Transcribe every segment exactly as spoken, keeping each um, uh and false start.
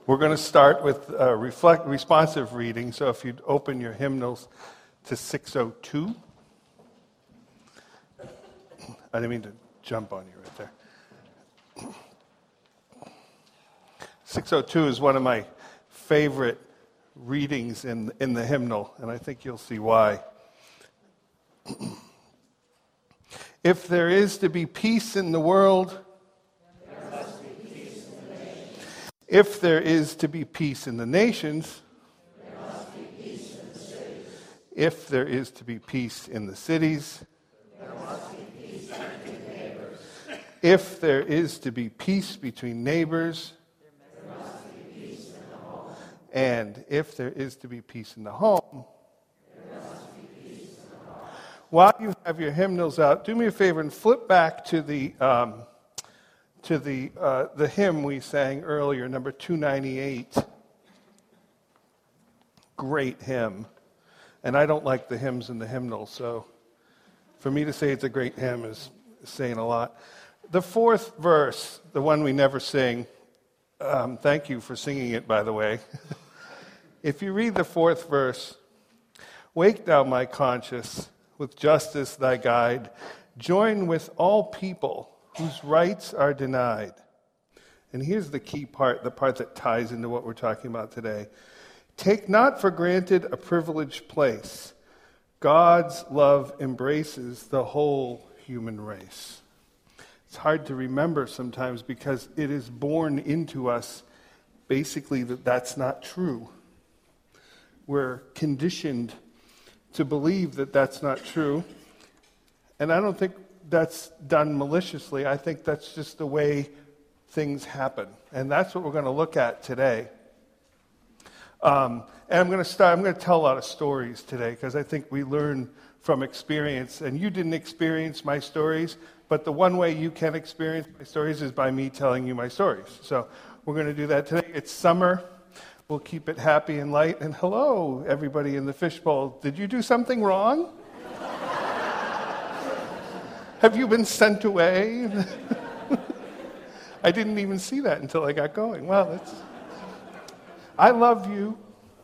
We're going to start with a reflect, responsive reading, so if you'd open your hymnals to six oh two. I didn't mean to jump on you right there. six oh two is one of my favorite readings in, in the hymnal, and I think you'll see why. If there is to be peace in the world, if there is to be peace in the nations, there must be peace in the cities. If there is to be peace in the cities, there must be peace between neighbors. If there is to be peace between neighbors, there must be peace in the home. And if there is to be peace in the home, there must be peace in the home. While you have your hymnals out, do me a favor and flip back to the um, to the uh, the hymn we sang earlier, number two ninety-eight. Great hymn. And I don't like the hymns in the hymnal, so for me to say it's a great hymn is saying a lot. The fourth verse, the one we never sing, um, thank you for singing it, by the way. If you read the fourth verse, wake thou my conscience, with justice thy guide, join with all people whose rights are denied. And here's the key part, the part that ties into what we're talking about today. Take not for granted a privileged place. God's love embraces the whole human race. It's hard to remember sometimes because it is born into us basically that that's not true. We're conditioned to believe that that's not true. And I don't think that's done maliciously. I think that's just the way things happen. And that's what we're going to look at today. Um, and I'm going to start, I'm going to tell a lot of stories today because I think we learn from experience. And you didn't experience my stories, but the one way you can experience my stories is by me telling you my stories. So we're going to do that today. It's summer. We'll keep it happy and light. And hello, everybody in the fishbowl. Did you do something wrong? Have you been sent away? I didn't even see that until I got going. Well, that's... I love you.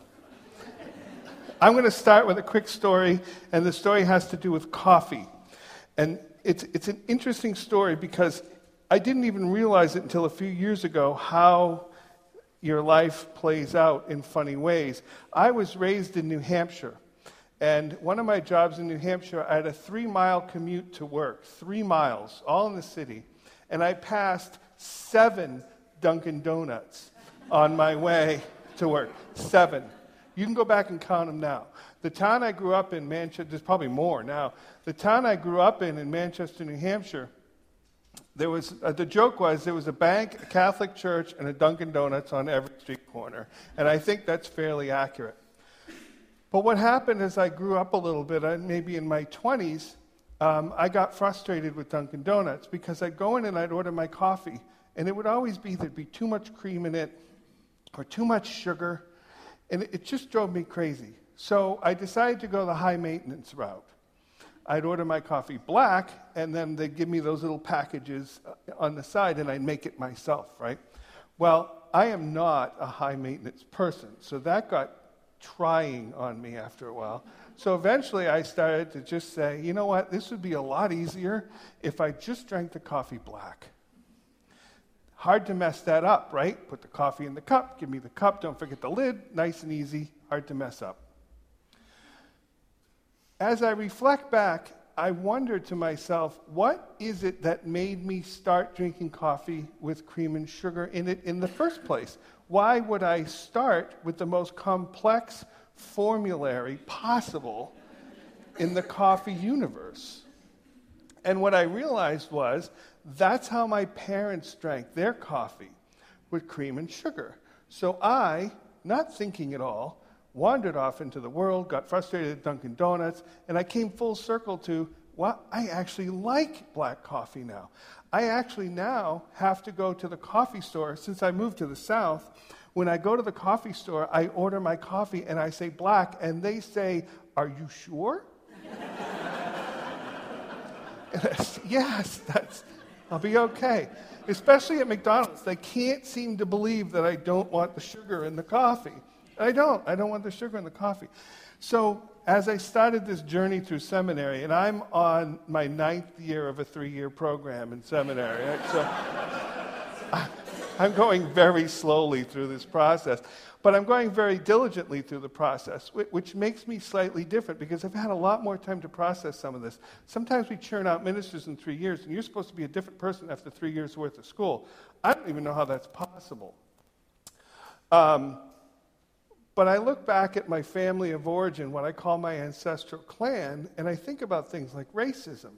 I'm going to start with a quick story, and the story has to do with coffee. And it's it's an interesting story because I didn't even realize it until a few years ago how your life plays out in funny ways. I was raised in New Hampshire. And one of my jobs in New Hampshire, I had a three-mile commute to work, three miles, all in the city. And I passed seven Dunkin' Donuts on my way to work. Seven. You can go back and count them now. The town I grew up in, Manchester, there's probably more now. The town I grew up in, in Manchester, New Hampshire, there was, uh, the joke was there was a bank, a Catholic church, and a Dunkin' Donuts on every street corner. And I think that's fairly accurate. But what happened as I grew up a little bit, maybe in my twenties, um, I got frustrated with Dunkin' Donuts because I'd go in and I'd order my coffee, and it would always be there'd be too much cream in it or too much sugar, and it just drove me crazy. So I decided to go the high-maintenance route. I'd order my coffee black, and then they'd give me those little packages on the side, and I'd make it myself, right? Well, I am not a high-maintenance person, so that got trying on me after a while. So eventually I started to just say, you know what, this would be a lot easier if I just drank the coffee black. Hard to mess that up, right? Put the coffee in the cup, give me the cup, don't forget the lid, nice and easy, hard to mess up. As I reflect back, I wonder to myself, what is it that made me start drinking coffee with cream and sugar in it in the first place? Why would I start with the most complex formulary possible in the coffee universe? And what I realized was that's how my parents drank their coffee, with cream and sugar. So I, not thinking at all, wandered off into the world, got frustrated at Dunkin' Donuts, and I came full circle to, well, I actually like black coffee now. I actually now have to go to the coffee store. Since I moved to the South, when I go to the coffee store, I order my coffee and I say black, and they say, are you sure? And I say, yes, that's I'll be okay. Especially at McDonald's. They can't seem to believe that I don't want the sugar in the coffee. I don't. I don't want the sugar in the coffee. So as I started this journey through seminary, and I'm on my ninth year of a three-year program in seminary, right? So I'm going very slowly through this process. But I'm going very diligently through the process, which makes me slightly different because I've had a lot more time to process some of this. Sometimes we churn out ministers in three years, and you're supposed to be a different person after three years' worth of school. I don't even know how that's possible. Um, but I look back at my family of origin, what I call my ancestral clan, and I think about things like racism.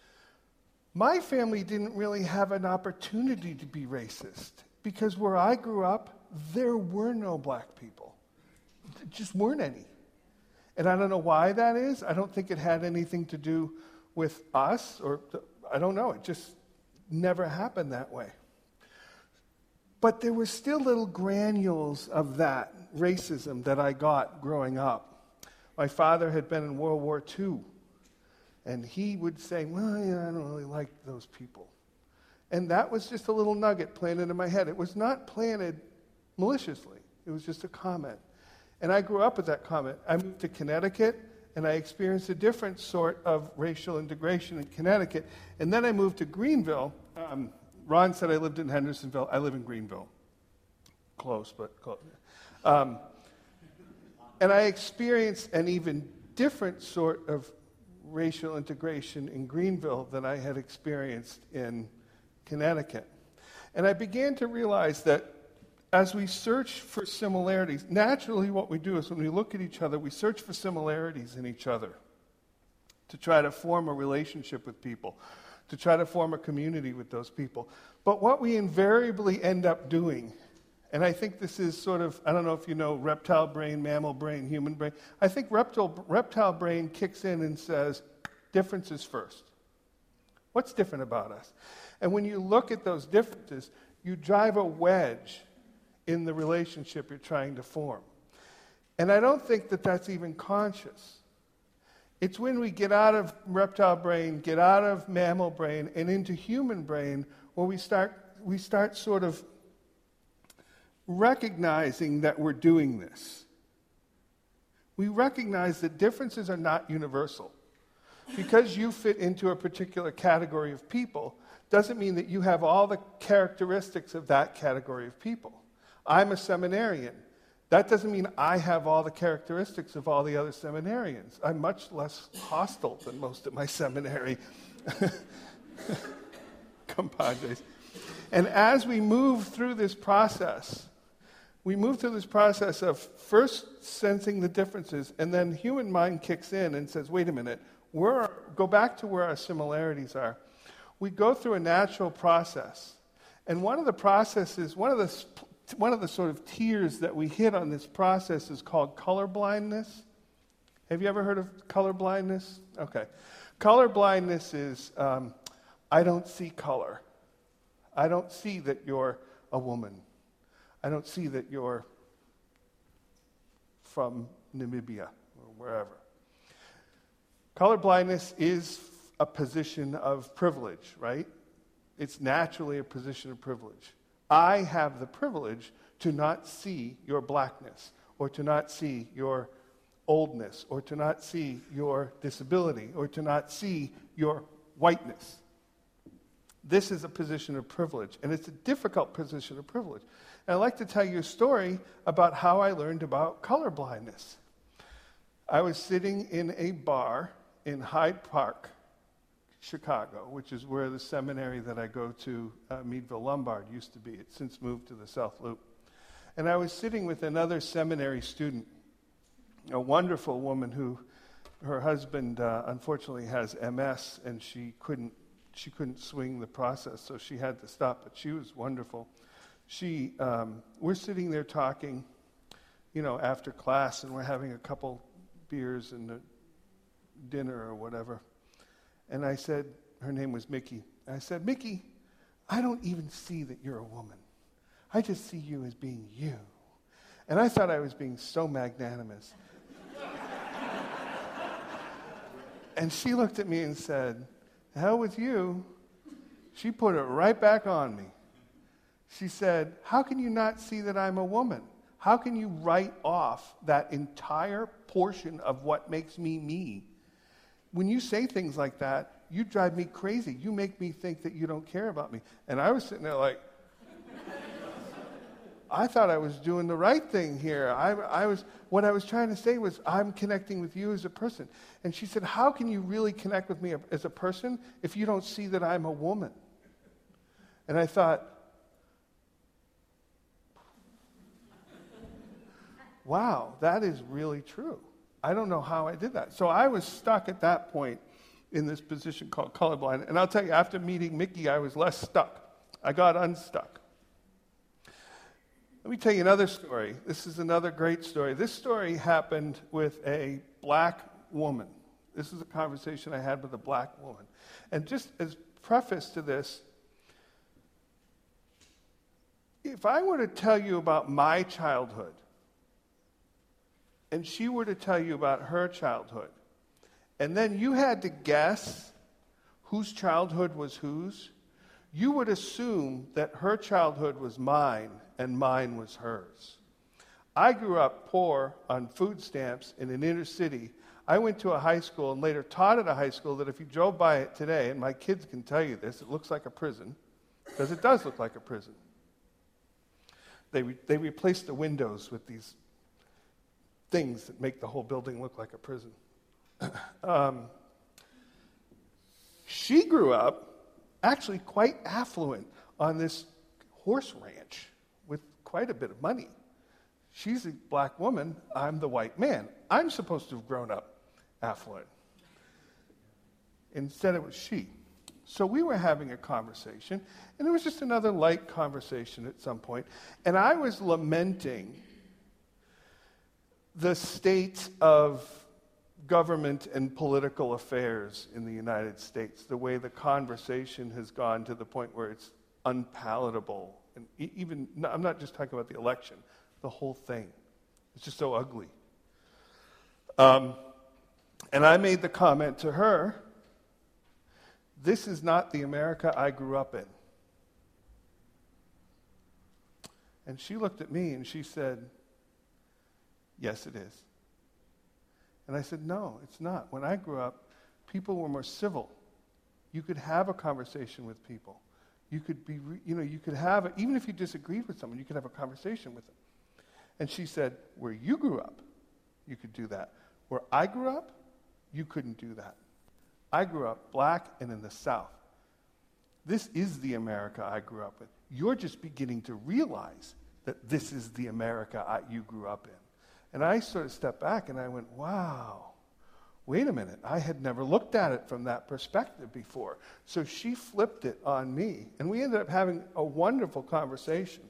My family didn't really have an opportunity to be racist because where I grew up, there were no black people. There just weren't any. And I don't know why that is. I don't think it had anything to do with us, or the, I don't know. It just never happened that way. But there were still little granules of that racism that I got growing up. My father had been in World War Two, and he would say, well, yeah, I don't really like those people. And that was just a little nugget planted in my head. It was not planted maliciously. It was just a comment. And I grew up with that comment. I moved to Connecticut, and I experienced a different sort of racial integration in Connecticut. And then I moved to Greenville. Um, Ron said I lived in Hendersonville. I live in Greenville. Close, but close. Um, and I experienced an even different sort of racial integration in Greenville than I had experienced in Connecticut. And I began to realize that as we search for similarities, naturally what we do is when we look at each other, we search for similarities in each other to try to form a relationship with people, to try to form a community with those people. But what we invariably end up doing, and I think this is sort of, I don't know if you know reptile brain, mammal brain, human brain. I think reptile, reptile brain kicks in and says, differences first. What's different about us? And when you look at those differences, you drive a wedge in the relationship you're trying to form. And I don't think that that's even conscious. It's when we get out of reptile brain, get out of mammal brain, and into human brain, where we start, we start sort of recognizing that we're doing this. We recognize that differences are not universal. Because you fit into a particular category of people doesn't mean that you have all the characteristics of that category of people. I'm a seminarian. That doesn't mean I have all the characteristics of all the other seminarians. I'm much less hostile than most of my seminary compadres. And as we move through this process, we move through this process of first sensing the differences, and then human mind kicks in and says, wait a minute, we're, go back to where our similarities are. We go through a natural process. And one of the processes, one of the One of the sort of tiers that we hit on this process is called color blindness. Have you ever heard of color blindness? Okay. Color blindness is, um, I don't see color. I don't see that you're a woman. I don't see that you're from Namibia or wherever. Color blindness is a position of privilege, right? It's naturally a position of privilege. I have the privilege to not see your blackness, or to not see your oldness, or to not see your disability, or to not see your whiteness. This is a position of privilege, and it's a difficult position of privilege. And I'd like to tell you a story about how I learned about color blindness. I was sitting in a bar in Hyde Park, Chicago, which is where the seminary that I go to, uh, Meadville Lombard, used to be. It's since moved to the South Loop. And I was sitting with another seminary student, a wonderful woman who, her husband uh, unfortunately has M S, and she couldn't, she couldn't swing the process, so she had to stop, but she was wonderful. She, um, we're sitting there talking, you know, after class, and we're having a couple beers and a dinner or whatever. And I said, her name was Mickey. I said, Mickey, I don't even see that you're a woman. I just see you as being you. And I thought I was being so magnanimous. And she looked at me and said, the hell with you. she put it right back on me. She said, how can you not see that I'm a woman? How can you write off that entire portion of what makes me me? When you say things like that, you drive me crazy. You make me think that you don't care about me. And I was sitting there like, I thought I was doing the right thing here. I, I was, what I was trying to say was, I'm connecting with you as a person. And she said, how can you really connect with me as a person if you don't see that I'm a woman? And I thought, wow, that is really true. I don't know how I did that. So I was stuck at that point in this position called colorblind. And I'll tell you, after meeting Mickey, I was less stuck. I got unstuck. Let me tell you another story. This is another great story. This story happened with a black woman. This is a conversation I had with a black woman. And just as preface to this, if I were to tell you about my childhood, and she were to tell you about her childhood, and then you had to guess whose childhood was whose, you would assume that her childhood was mine and mine was hers. I grew up poor on food stamps in an inner city. I went to a high school and later taught at a high school that if you drove by it today, and my kids can tell you this, it looks like a prison, because it does look like a prison. They, re- they replaced the windows with these things that make the whole building look like a prison. um, she grew up actually quite affluent on this horse ranch with quite a bit of money. She's a black woman. I'm the white man. I'm supposed to have grown up affluent. Instead, it was she. So we were having a conversation, and it was just another light conversation at some point, and I was lamenting the state of government and political affairs in the United States, the way the conversation has gone to the point where it's unpalatable. And even, I'm not just talking about the election, the whole thing. It's just so ugly. Um, and I made the comment to her, this is not the America I grew up in. And she looked at me and she said, yes, it is. And I said, no, it's not. When I grew up, people were more civil. You could have a conversation with people. You could be, re- you know, you could have, a, even if you disagreed with someone, you could have a conversation with them. And she said, where you grew up, you could do that. Where I grew up, you couldn't do that. I grew up black and in the South. This is the America I grew up in. You're just beginning to realize that this is the America I, you grew up in. And I sort of stepped back and I went, wow, wait a minute. I had never looked at it from that perspective before. So she flipped it on me. And we ended up having a wonderful conversation.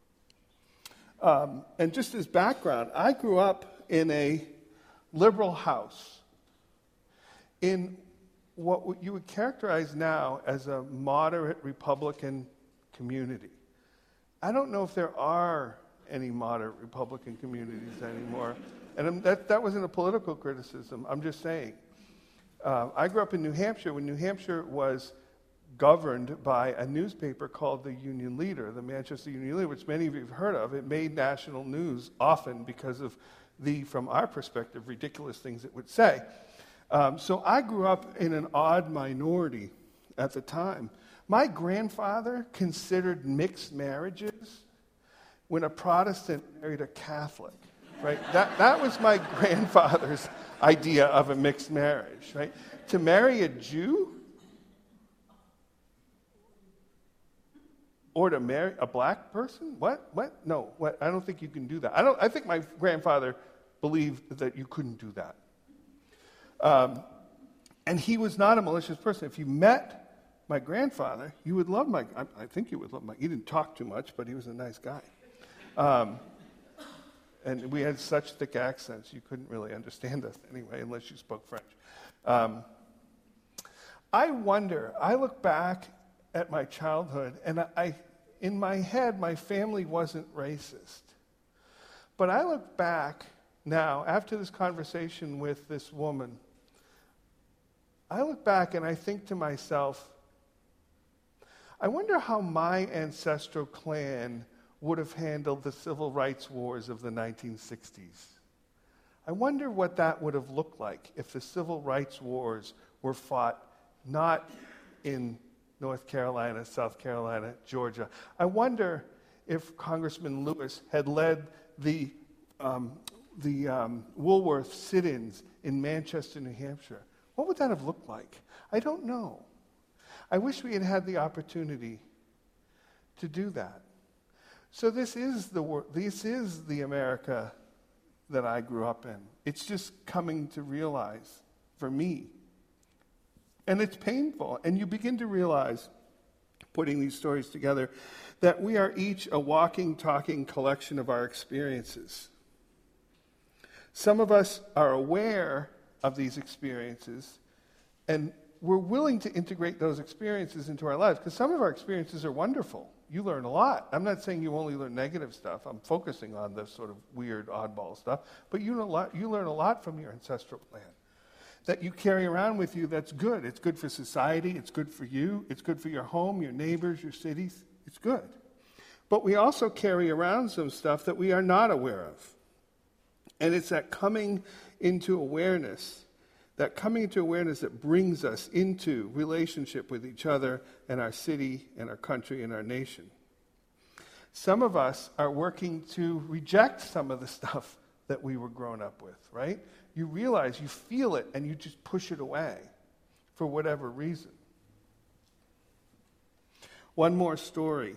Um, and just as background, I grew up in a liberal house in what you would characterize now as a moderate Republican community. I don't know if there are any moderate Republican communities anymore. And I'm, that, that wasn't a political criticism. I'm just saying. Uh, I grew up in New Hampshire when New Hampshire was governed by a newspaper called the Union Leader, the Manchester Union Leader, which many of you have heard of. It made national news often because of the, from our perspective, ridiculous things it would say. Um, so I grew up in an odd minority at the time. My grandfather considered mixed marriages when a Protestant married a Catholic, right? That, that was my grandfather's idea of a mixed marriage, right? To marry a Jew or to marry a black person? What? What? No, what? I don't think you can do that. I don't. I think my grandfather believed that you couldn't do that. Um, and he was not a malicious person. If you met my grandfather, you would love my, I, I think you would love my, he didn't talk too much, but he was a nice guy. Um, and we had such thick accents, you couldn't really understand us anyway, unless you spoke French. Um, I wonder, I look back at my childhood, and I, I, in my head, my family wasn't racist. But I look back now, after this conversation with this woman, I look back and I think to myself, I wonder how my ancestral clan would have handled the civil rights wars of the nineteen sixties. I wonder what that would have looked like if the civil rights wars were fought not in North Carolina, South Carolina, Georgia. I wonder if Congressman Lewis had led the, um, the um, Woolworth sit-ins in Manchester, New Hampshire. What would that have looked like? I don't know. I wish we had had the opportunity to do that. So this is the wor- this is the America that I grew up in. It's just coming to realize for me. And it's painful. And you begin to realize, putting these stories together, that we are each a walking, talking collection of our experiences. Some of us are aware of these experiences, and we're willing to integrate those experiences into our lives, because some of our experiences are wonderful. You learn a lot. I'm not saying you only learn negative stuff. I'm focusing on the sort of weird, oddball stuff. But you, know a lot, you learn a lot from your ancestral plan that you carry around with you that's good. It's good for society. It's good for you. It's good for your home, your neighbors, your cities. It's good. But we also carry around some stuff that we are not aware of. And it's that coming into awareness, that coming into awareness that brings us into relationship with each other and our city and our country and our nation. Some of us are working to reject some of the stuff that we were grown up with, right? You realize, you feel it, and you just push it away for whatever reason. One more story.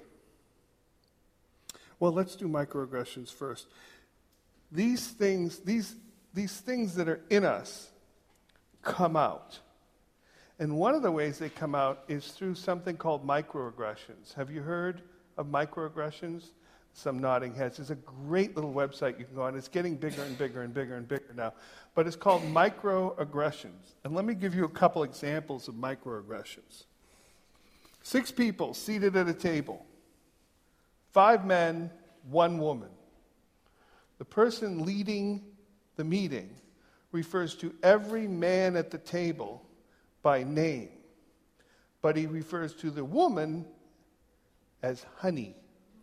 Well, let's do microaggressions first. These things, these, these things that are in us come out. And one of the ways they come out is through something called microaggressions. Have you heard of microaggressions? Some nodding heads. There's a great little website you can go on. It's getting bigger and bigger and bigger and bigger now. But it's called microaggressions. And let me give you a couple examples of microaggressions. Six people seated at a table. Five men, one woman. The person leading the meeting refers to every man at the table by name. But he refers to the woman as honey.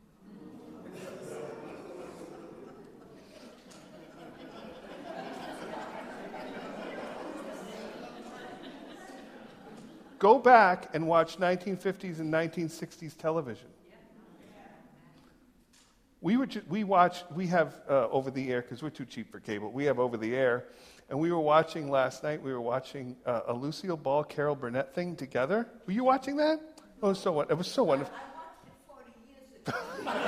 Go back and watch nineteen fifties and nineteen sixties television. We were ju- we watch we have uh, over the air, because we're too cheap for cable. We have over the air, and we were watching last night. We were watching uh, a Lucille Ball, Carol Burnett thing together. Were you watching that? Oh, it was so it was so wonderful. I watched it forty years ago.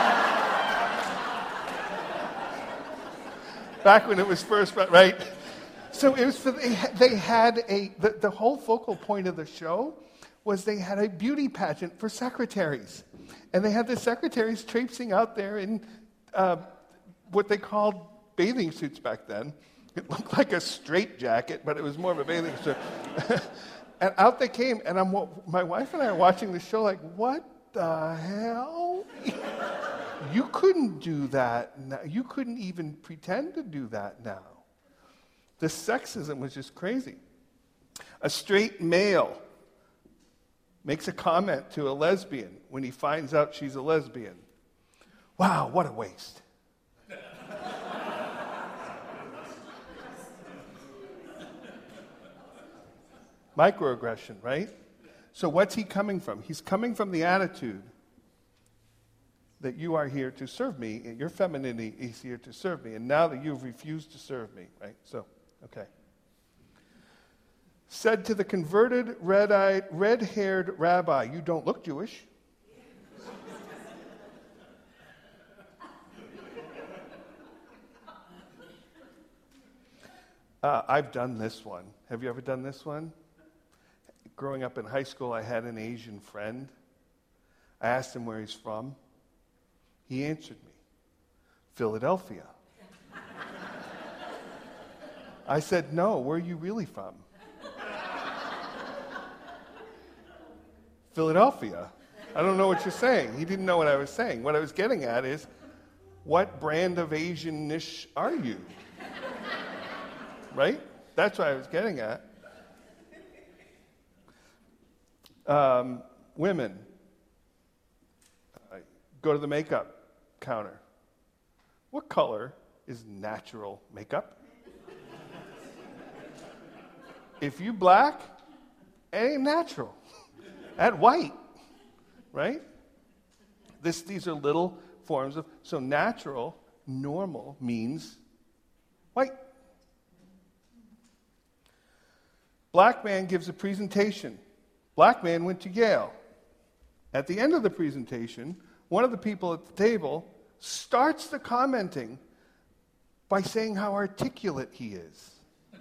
Back when it was first, right? So it was for they had, they had a the, the whole focal point of the show was they had a beauty pageant for secretaries, and they had the secretaries traipsing out there in uh, what they called bathing suits back then. It looked like a straitjacket, but it was more of a bathing suit. And out they came, and I'm my wife and I are watching the show like, what the hell? You couldn't do that now. You couldn't even pretend to do that now. The sexism was just crazy. A straight male makes a comment to a lesbian when he finds out she's a lesbian. Wow, what a waste. Microaggression, right? So what's he coming from? He's coming from the attitude that you are here to serve me, and your femininity is here to serve me, and now that you've refused to serve me, right? So, okay. Said to the converted, red-eyed, red-haired rabbi, you don't look Jewish. uh, I've done this one. Have you ever done this one? Growing up in high school, I had an Asian friend. I asked him where he's from. He answered me, Philadelphia. I said, no, where are you really from? Philadelphia. I don't know what you're saying. He didn't know what I was saying. What I was getting at is, what brand of Asian-ish are you? Right? That's what I was getting at. Um, women, Go to the makeup counter. What color is natural makeup? If you black, it ain't natural. Add white, right? This, these are little forms of, so natural, normal means white. Black man gives a presentation. Black man went to Yale. At the end of the presentation, one of the people at the table starts the commenting by saying how articulate he is.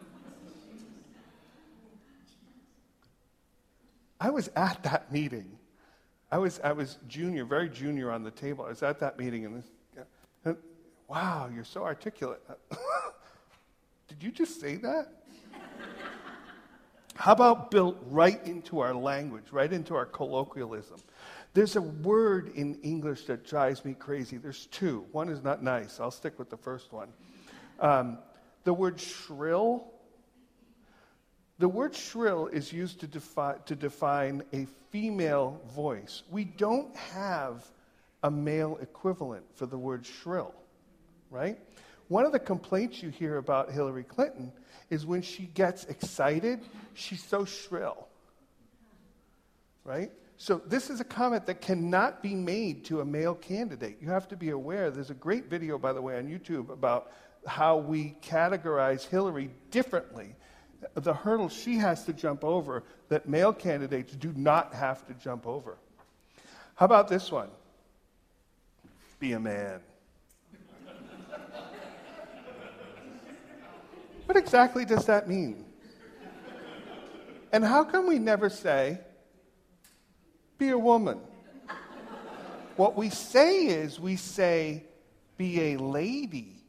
I was at that meeting. I was I was junior, very junior on the table. I was at that meeting, and, this, and wow, you're so articulate. Did you just say that? How about built right into our language, right into our colloquialism? There's a word in English that drives me crazy. There's two. One is not nice. I'll stick with the first one. Um, the word shrill. The word shrill is used to, defi- to define a female voice. We don't have a male equivalent for the word shrill, right? One of the complaints you hear about Hillary Clinton is when she gets excited, she's so shrill, right? So this is a comment that cannot be made to a male candidate. You have to be aware. There's a great video, by the way, on YouTube about how we categorize Hillary differently. The hurdle she has to jump over that male candidates do not have to jump over. How about this one? Be a man. What exactly does that mean? And how come we never say, be a woman? What we say is we say, be a lady.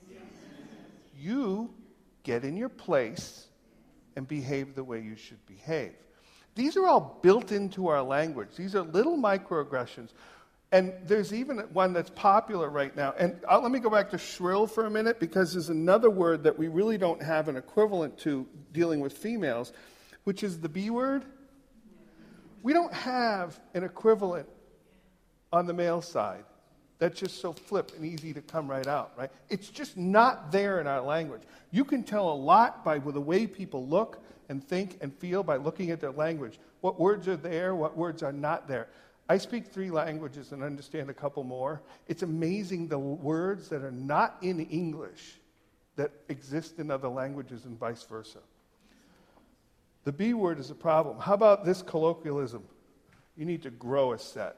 You get in your place and behave the way you should behave. These are all built into our language. These are little microaggressions. And there's even one that's popular right now. And uh, let me go back to shrill for a minute, because there's another word that we really don't have an equivalent to dealing with females, which is the B word. We don't have an equivalent on the male side that's just so flip and easy to come right out, right? It's just not there in our language. You can tell a lot by the way people look and think and feel by looking at their language. What words are there, what words are not there. I speak three languages and understand a couple more. It's amazing the words that are not in English that exist in other languages and vice versa. The B word is a problem. How about this colloquialism? You need to grow a set.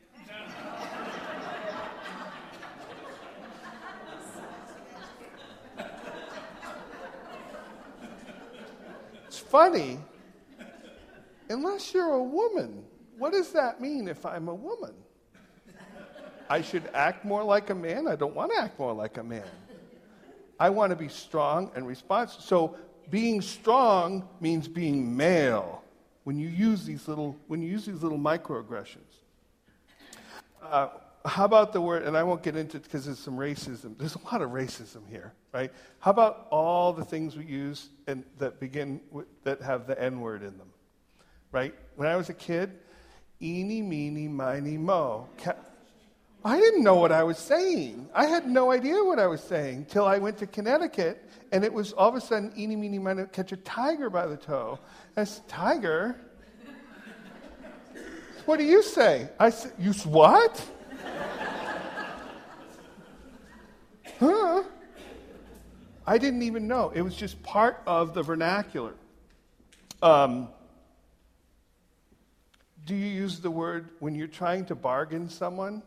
It's funny, unless you're a woman. What does that mean if I'm a woman? I should act more like a man? I don't want to act more like a man. I want to be strong and responsive. So being strong means being male when you use these little when you use these little microaggressions. Uh, how about the word, and I won't get into it because there's some racism. There's a lot of racism here, right? How about all the things we use and that begin with, that have the N word in them, right? When I was a kid, eeny, meeny, miny, mo. Ca- I didn't know what I was saying. I had no idea what I was saying till I went to Connecticut, and it was all of a sudden, eeny, meeny, miny, catch a tiger by the toe. I said, tiger? What do you say? I said, you what? Huh? I didn't even know. It was just part of the vernacular. Um, do you use the word when you're trying to bargain someone?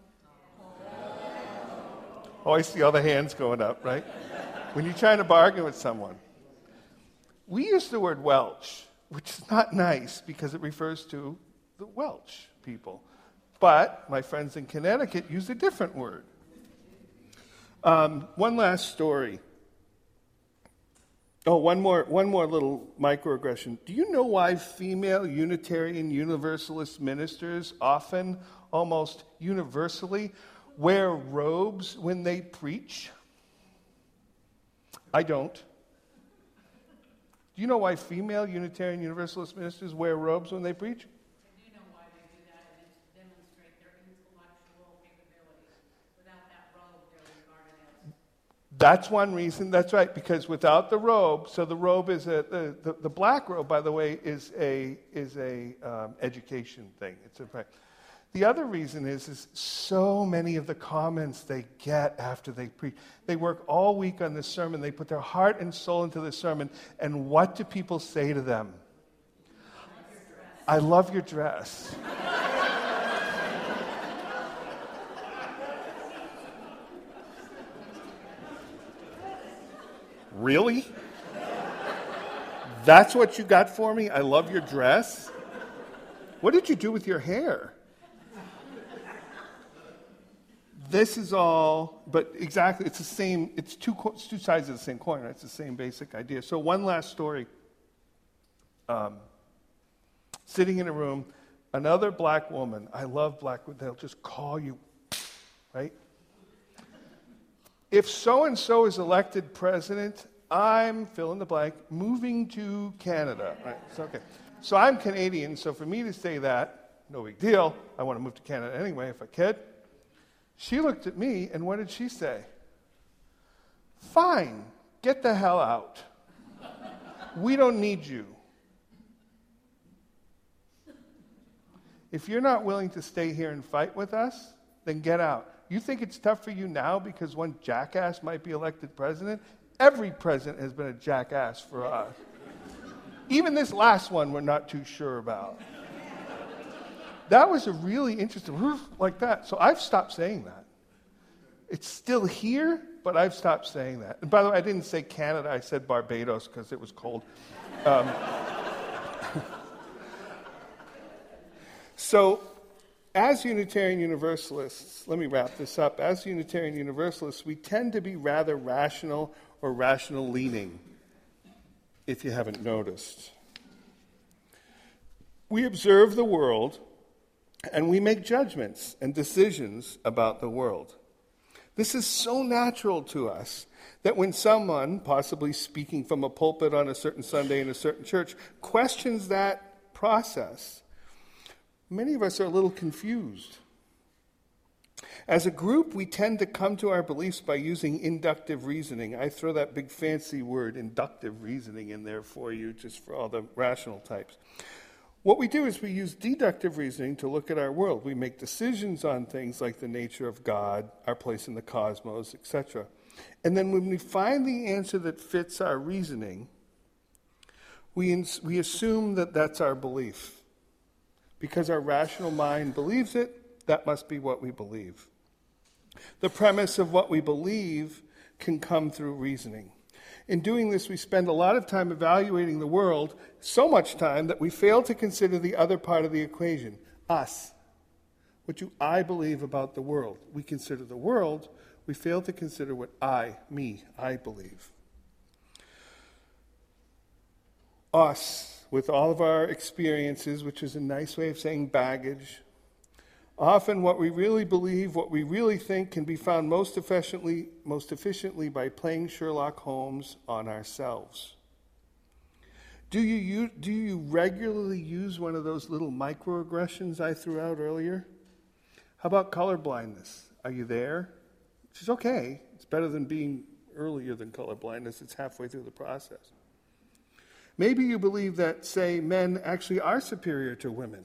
Oh, I see all the hands going up, right? When you're trying to bargain with someone. We use the word Welsh, which is not nice because it refers to the Welsh people. But my friends in Connecticut use a different word. Um, one last story. Oh, one more, one more little microaggression. Do you know why female Unitarian Universalist ministers often, almost universally, wear robes when they preach? I don't. Do you know why female Unitarian Universalist ministers wear robes when they preach? I do know why they do that, and it's to demonstrate their intellectual capability. That's one reason. That's right, because without the robe, so the robe is a the, the, the black robe, by the way, is a is a um, education thing. It's a the other reason is is so many of the comments they get after they preach. They work all week on this sermon. They put their heart and soul into this sermon, and what do people say to them? I love your dress. Really? That's what you got for me? I love your dress? What did you do with your hair? This is all, but exactly, it's the same, it's two, it's two sides of the same coin, right? It's the same basic idea. So one last story. Um, sitting in a room, another black woman, I love black women, they'll just call you, right? If so-and-so is elected president, I'm, fill in the blank, moving to Canada. Right? It's okay. So I'm Canadian, so for me to say that, no big deal. I want to move to Canada anyway, if I could. She looked at me, and what did she say? Fine, get the hell out. We don't need you. If you're not willing to stay here and fight with us, then get out. You think it's tough for you now because one jackass might be elected president? Every president has been a jackass for us. Even this last one we're not too sure about. That was a really interesting, like that. So I've stopped saying that. It's still here, but I've stopped saying that. And by the way, I didn't say Canada, I said Barbados because it was cold. Um, so, as Unitarian Universalists, let me wrap this up. As Unitarian Universalists, we tend to be rather rational or rational leaning, if you haven't noticed. We observe the world and we make judgments and decisions about the world. This is so natural to us that when someone, possibly speaking from a pulpit on a certain Sunday in a certain church, questions that process, many of us are a little confused. As a group, we tend to come to our beliefs by using inductive reasoning. I throw that big fancy word, inductive reasoning, in there for you, just for all the rational types. What we do is we use deductive reasoning to look at our world. We make decisions on things like the nature of God, our place in the cosmos, et cetera. And then when we find the answer that fits our reasoning, we, ins- we assume that that's our belief. Because our rational mind believes it, that must be what we believe. The premise of what we believe can come through reasoning. In doing this, we spend a lot of time evaluating the world, so much time that we fail to consider the other part of the equation, us. What do I believe about the world? We consider the world, we fail to consider what I, me, I believe. Us, with all of our experiences, which is a nice way of saying baggage, often what we really believe, what we really think, can be found most efficiently, most efficiently by playing Sherlock Holmes on ourselves. Do you, use, do you regularly use one of those little microaggressions I threw out earlier? How about colorblindness? Are you there? Which is okay. It's better than being earlier than colorblindness. It's halfway through the process. Maybe you believe that, say, men actually are superior to women.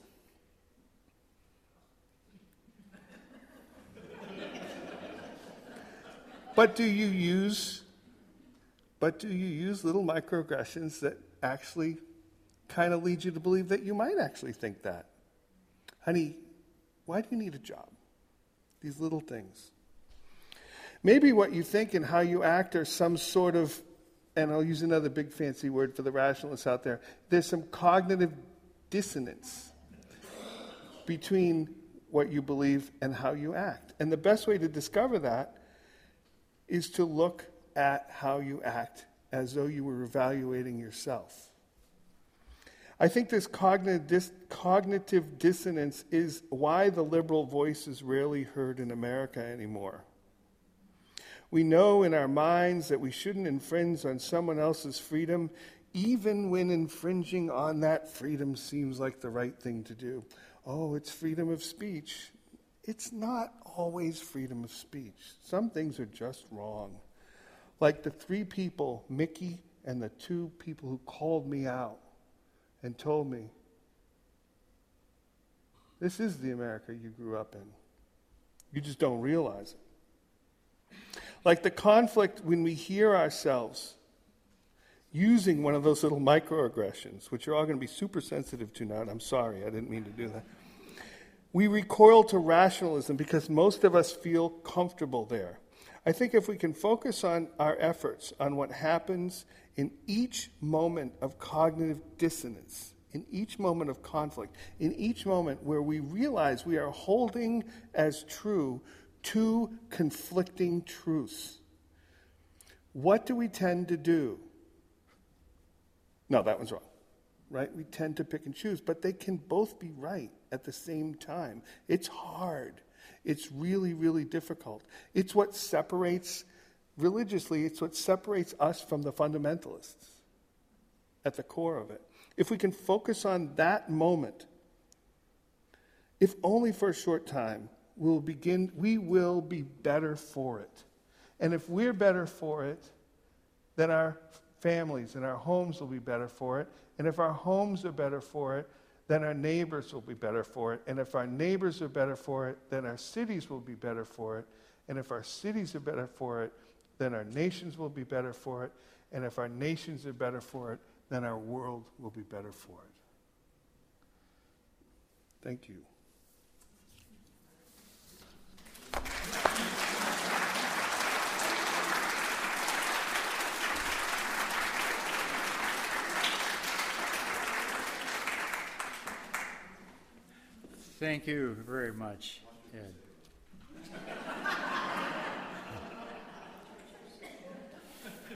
But do you use, but do you use little microaggressions that actually kind of lead you to believe that you might actually think that? Honey, why do you need a job? These little things. Maybe what you think and how you act are some sort of, and I'll use another big fancy word for the rationalists out there, there's some cognitive dissonance between what you believe and how you act. And the best way to discover that is to look at how you act as though you were evaluating yourself. I think this cognitive, dis- cognitive dissonance is why the liberal voice is rarely heard in America anymore. We know in our minds that we shouldn't infringe on someone else's freedom, even when infringing on that freedom seems like the right thing to do. Oh, it's freedom of speech. It's not always freedom of speech. Some things are just wrong. like the three people, Mickey and the two people who called me out and told me, this is the America you grew up in. You just don't realize it. Like the conflict when we hear ourselves using one of those little microaggressions, which you're all going to be super sensitive to now, and I'm sorry, I didn't mean to do that. We recoil to rationalism because most of us feel comfortable there. I think if we can focus on our efforts, on what happens in each moment of cognitive dissonance, in each moment of conflict, in each moment where we realize we are holding as true two conflicting truths, what do we tend to do? No, that one's wrong, right? We tend to pick and choose, but they can both be right at the same time. It's hard. It's really, really difficult. It's what separates, religiously, it's what separates us from the fundamentalists at the core of it. If we can focus on that moment, if only for a short time, we'll begin, we will be better for it. And if we're better for it, then our families and our homes will be better for it. And if our homes are better for it, then our neighbors will be better for it. And if our neighbors are better for it, then our cities will be better for it. And if our cities are better for it, then our nations will be better for it. And if our nations are better for it, then our world will be better for it. Thank you. Thank you very much, Ed.